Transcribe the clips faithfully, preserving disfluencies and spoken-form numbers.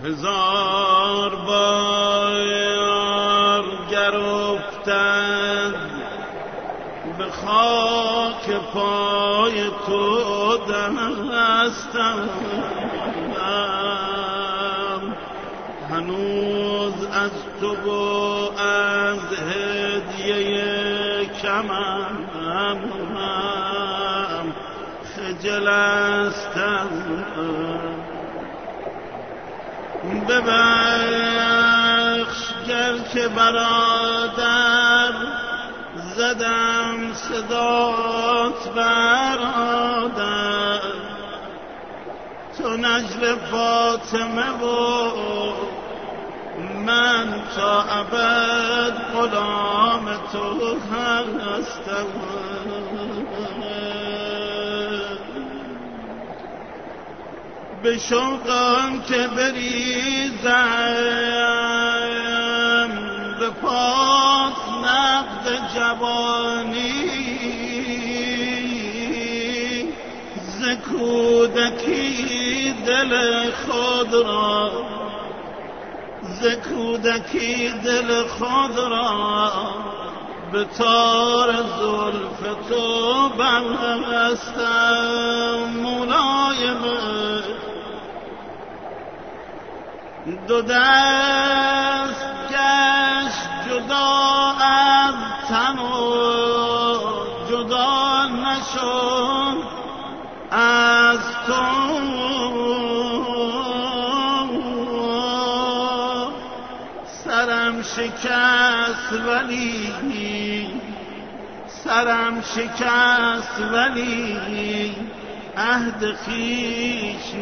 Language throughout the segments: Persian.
هزار بار گر افتد به خاک پای تو دستم، هنوز از تو و از هدیه کمم خجل استم. ببخش گر که برادر زدم صدات برادر، تو نجل فاطمه و من تا ابد غلام تو هستم. به شوقم که بریزم به پاس نقد جوانی، ز کودکی دل خود را ز کودکی دل خود را به تار زلف تو بستم. مولای من دو دست گشت جدا از تن و جدا نشد از تو، سرم شکست ولی سرم شکست ولی عهد خویش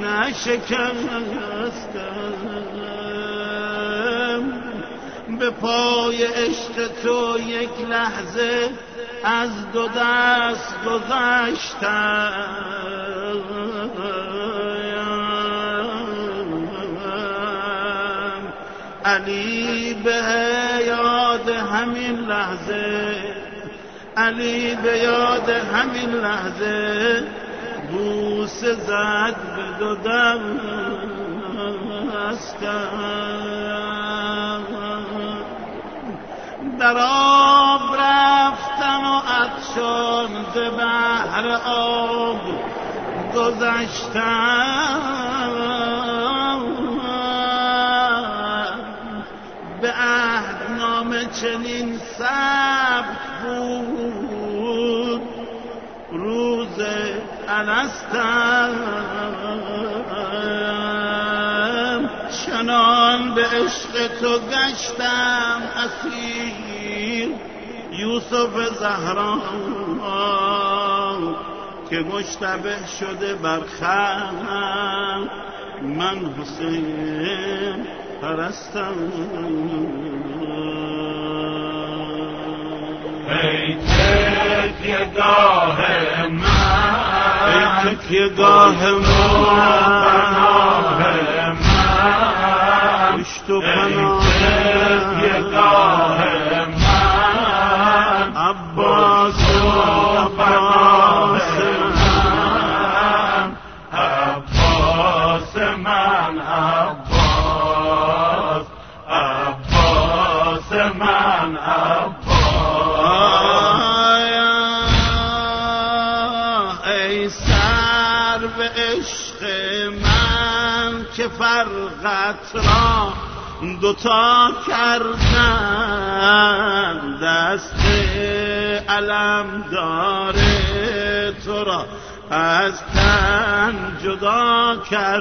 نشکستم. به پای عشق تو یک لحظه از دو دست گذشتم. علی به یاد همین لحظه علی به یاد همین لحظه بوسه زد به دو دستم. در آب رفتن و عطشان ز بحر آب گذشتم. به عهدنامه چنین ثبت بود روز الستم. چنان به عشق تو گشتم اسیر یوسف زهرا که مشتبه شده بر خم من حسین پرستم. ای تکیه گاه من ای تکیه گاه من پناه من پشت و پناه تکیه گاه من عباس عباس من عباس من عباس عباس من عباس. ای سر به عشق من که فرقت را دوتا کردن، دست علم داره تو را از تن جدا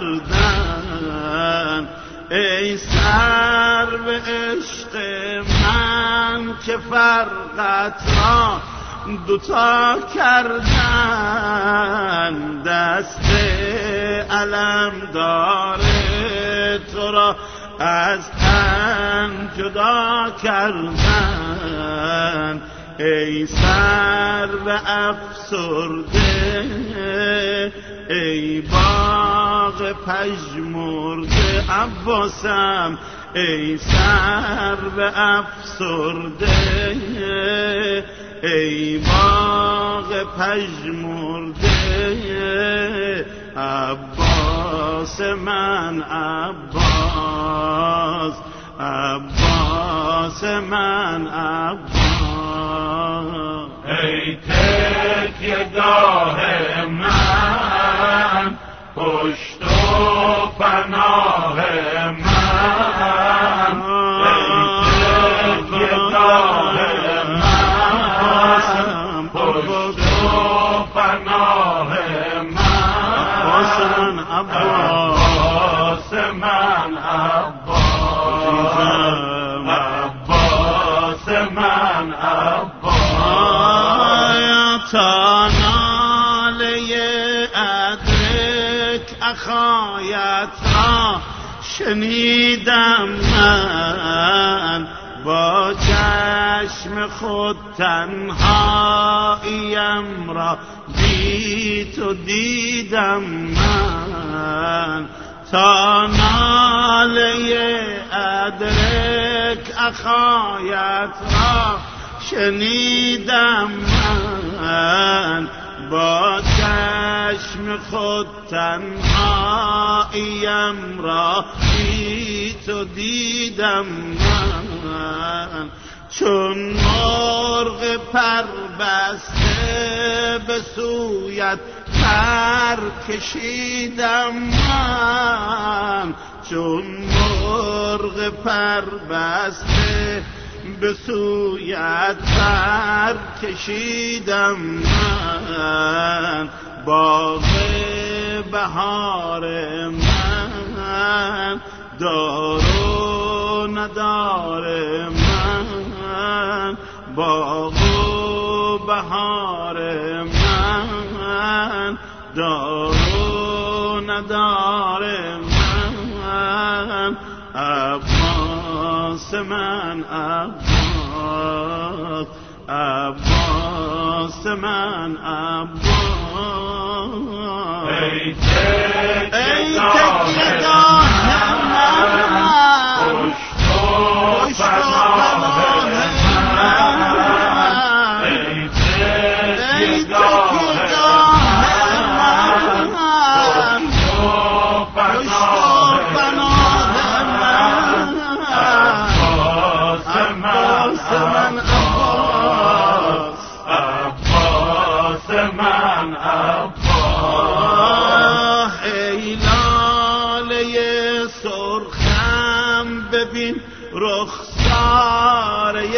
کردن. ای سر به عشق من که فرقت را دوتا کردن، دست علم داره تو را از تن جدا کردن. ای سر به افسرده ای باغ پژمرده عباسم. ای سر به افسرده ای باغ پژمرده عباس من عباس، عباس من عباس. ای تکیه گاه من، پشت و پناه من، ای تکیه گاه من، پشت و پناه من، عباس من عباس، عباس من عباس. تا ناله ادرک اخایت را شنیدم من، با چشم خود تنهاییم را بی تو دیدم من. تا ناله ادرک اخایت را شنیدم من، با چشم خود تنهاییم را بی تو دیدم من. چون مرغ پر بسته به سویت پر کشیدم من، چون مرغ پر بسته به سویت پر کشیدم من. باغ بهار من، دار و ندار من، باغ و بهار من، دار و ندار من. عباس من عباس، عباس من عباس. ای تکیه گاه من، پشت و پناه من، ای تکیه گاه من، پشت و پناه من، عباس من عباس، عباس من عباس. ای لاله سرخم ببین رخساره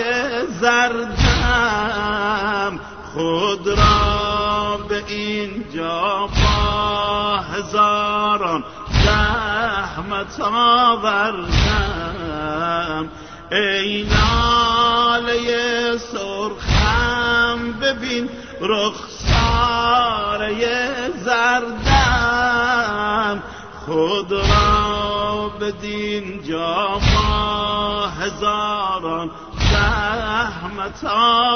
زردم، خود را به اینجا با هزاران زحمت آوردم. ای لاله سرخم ببین رخساره زردم، خود را بدین جا با هزاران زحمت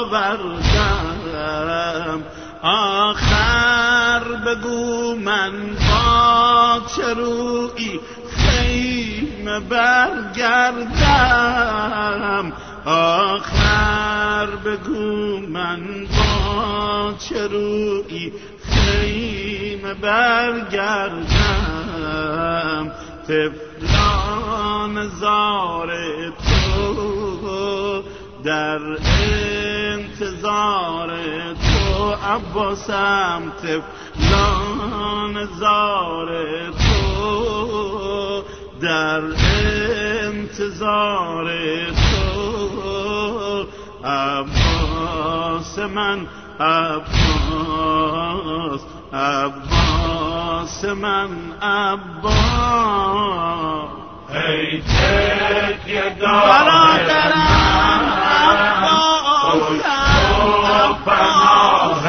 آوردم. آخر بگو من با چه رویی خیمه برگردم، آخر بگو من با چه رویی خیمه برگردم. طفلان زار تو در انتظار تو عباسم، طفلان زار تو در انتظار تو. عباس من عباس، عباس من عباس. ای تکیه گاه برادرم عباس، پناه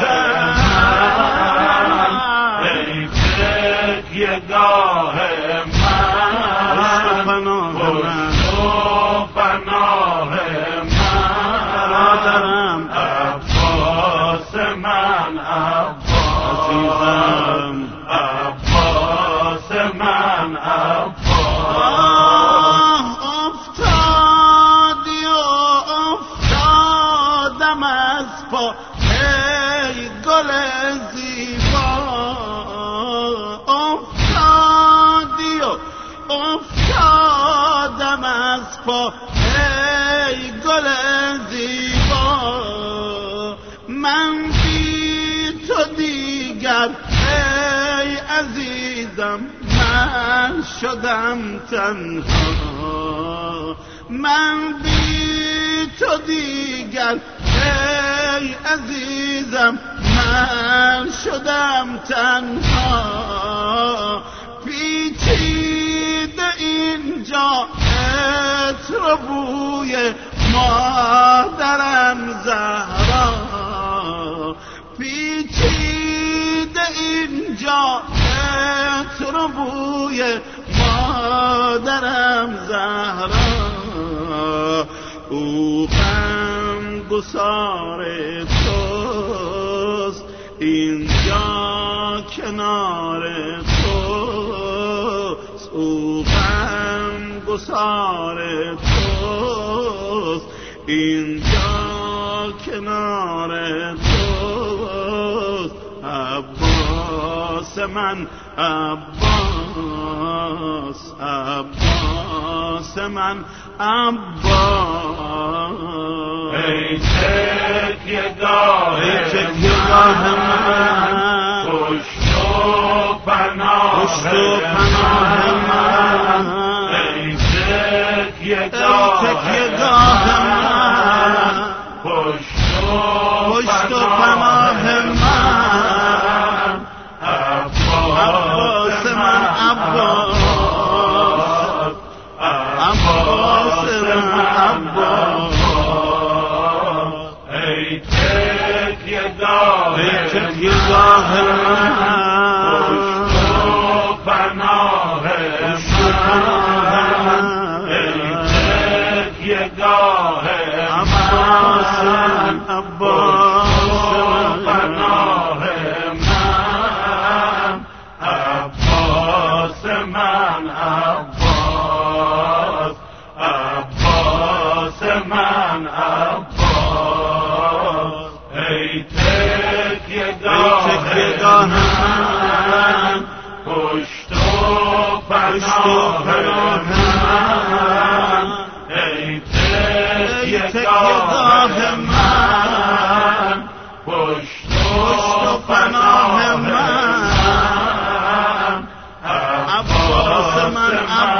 من، ای تکیه گاه من، پشت و پناه من، عباس من عباس، عباس من عباس. افتادی و افتادم از پا ای گل زیبا، افتادی صفا ای گل زیبا، من بی تو دیگر ای عزیزم من شدم تنها، من بی تو دیگر ای عزیزم من شدم تنها، پیچیده اینجا عطر و بوی مادرم زهرا، پیچیده اینجا عطر و بوی مادرم زهرا، او غم گسار توست اینجا کنار توست، او غم گسار توست اینجا کنار توست، عباس من عباس عباس من عباس، ای تکیه گاه ای تکیه گاه من، پشت و پناه پشت و پناه من، ای تکیه ای گاه تکیه گاه من، پشت و پشت و پناه من، عباس من عباس، عباس من عباس، ای تکیه گاه ای تکیه گاه من، پشت و پناه من، ای تکیه گاه عباس من عباس پناه من، عباس من عباس، عباس من عباس، ای تکیه گاه من، پشت و پناه من، ای تکیه گاه من، پشت و پناه من، عباس من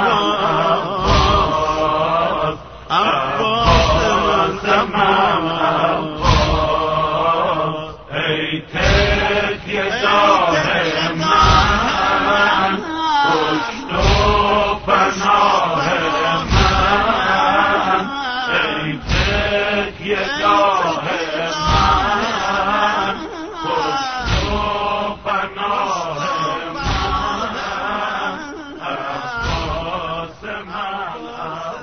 عباس، عباس من عباس، ای تکیه گاه من، پشت و پناه من، ای تکیه گاه من، پشت و پناه من، عباس من